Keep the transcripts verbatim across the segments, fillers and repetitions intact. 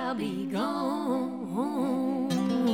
I'll be gone.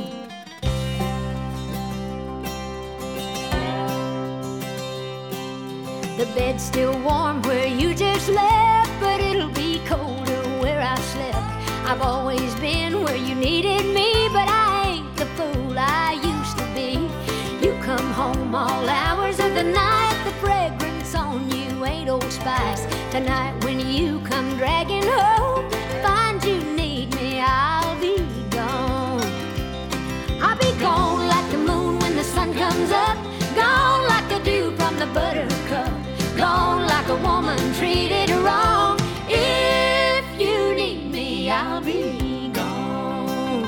The bed's still warm where you just left, but it'll be colder where I slept. I've always been where you needed me, but I ain't the fool I used to be. You come home all hours of the night, the fragrance on you ain't Old Spice. Tonight when you come dragging home, find you need me, I'll be gone. I'll be gone like the moon when the sun comes up, gone like the dew from the buttercup, gone like a woman treated wrong. If you need me, I'll be gone.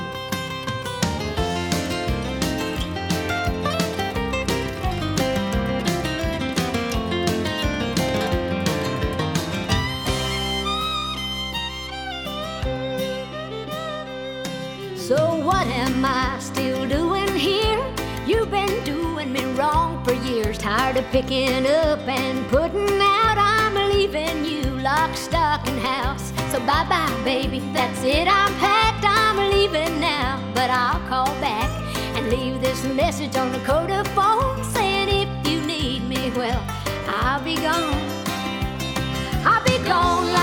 So what am I still doing here? You've been doing me wrong for years. Tired of picking up and putting out. I'm leaving you lock, stock, and house. So bye-bye, baby, that's it, I'm packed. I'm leaving now, but I'll call back and leave this message on the coda phone saying if you need me, well, I'll be gone. I'll be gone